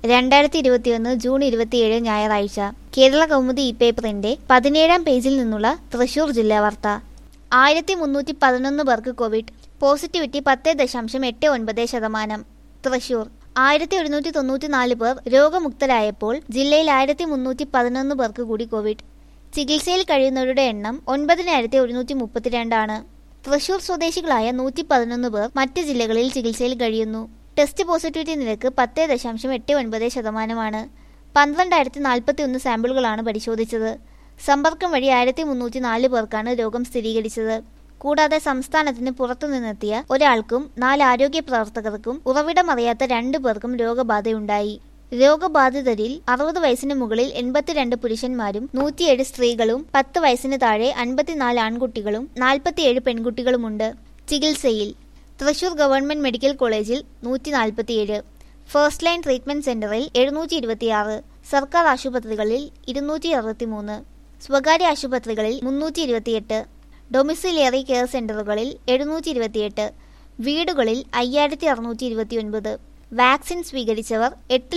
2021 June 27 ഞായറാഴ്ച. കേരള കൗമുദി ഇ-പേപ്പറിന്റെ 17-ാം പേജിൽ നിന്നുള്ള തൃശൂർ ജില്ലാ വാർത്ത. 1311 പേർക്ക് കോവിഡ്. പോസിറ്റിവിറ്റി 10.89%. തൃശൂർ 1194 പേർ രോഗമുക്തരായപ്പോൾ ജില്ലയിൽ 1311 പേർക്ക് കൂടി കോവിഡ്. ചികിത്സയിൽ കഴിയുന്നവരുടെ എണ്ണം 9132 ആണ്. തൃശൂർ സ്വദേശികളായ 111 പേർ മറ്റ് ജില്ലകളിൽ ചികിത്സയിൽ കഴിയുന്നു. ടെസ്റ്റ് പോസിറ്റിവിറ്റി നിരക്ക് 10.89%. 12041 സാമ്പിളുകളാണ് പരിശോധിച്ചത്. സമ്പർക്കം വഴി 1304 പേർക്കാണ് രോഗം സ്ഥിരീകരിച്ചത്. കൂടാതെ സംസ്ഥാനത്തിന് പുറത്തുനിന്നെത്തിയ ഒരാൾക്കും 4 ആരോഗ്യ പ്രവർത്തകർക്കും ഉറവിടമറിയാത്ത 2 പേർക്കും രോഗബാധയുണ്ടായി. രോഗബാധിതരിൽ 60 വയസ്സിന് മുകളിൽ 82 പുരുഷന്മാരും 107 സ്ത്രീകളും 10 വയസ്സിന് താഴെ 54 ആൺകുട്ടികളും 47 പെൺകുട്ടികളുമുണ്ട്. ചികിത്സയിൽ തൃശൂർ ഗവൺമെന്റ് മെഡിക്കൽ കോളേജിൽ 147, ഫസ്റ്റ് ലൈൻ ട്രീറ്റ്മെന്റ് സെന്ററിൽ 726, സർക്കാർ ആശുപത്രികളിൽ 263, സ്വകാര്യ ആശുപത്രികളിൽ 328, ഡൊമിസിലിയറി കെയർ സെന്ററുകളിൽ 728, വീടുകളിൽ 5629. വാക്സിൻ സ്വീകരിച്ചവർ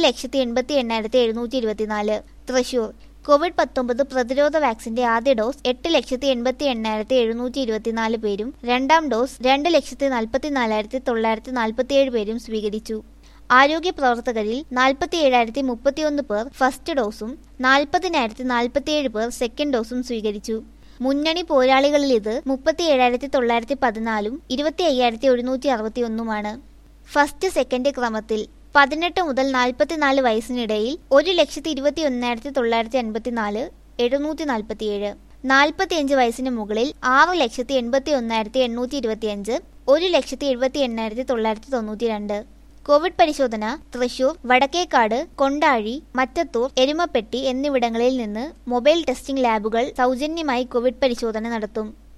8,88,724. തൃശൂർ കോവിഡ്-19 പ്രതിരോധ വാക്സിന്റെ ആദ്യ ഡോസ് 8,88,724 പേരും രണ്ടാം ഡോസ് 2,44,947 പേരും സ്വീകരിച്ചു. ആരോഗ്യ പ്രവർത്തകരിൽ 47,031 പേർ ഫസ്റ്റ് ഡോസും 40,047 പേർ സെക്കൻഡ് ഡോസും സ്വീകരിച്ചു. മുന്നണി പോരാളികളിൽ ഇത് 37,914 25,161 ഫസ്റ്റ് സെക്കൻഡ് ക്രമത്തിൽ 18 മുതൽ 44 വയസ്സിനിടയിൽ 1,21,954 747, 45 വയസ്സിന് മുകളിൽ 6,81,825 1,78,992. കോവിഡ് പരിശോധന തൃശൂർ, വടക്കേക്കാട്, കൊണ്ടാഴി, മറ്റത്തൂർ, എരുമപ്പെട്ടി എന്നിവിടങ്ങളിൽ നിന്ന് മൊബൈൽ ടെസ്റ്റിംഗ് ലാബുകൾ സൗജന്യമായി കോവിഡ് പരിശോധന നടത്തും.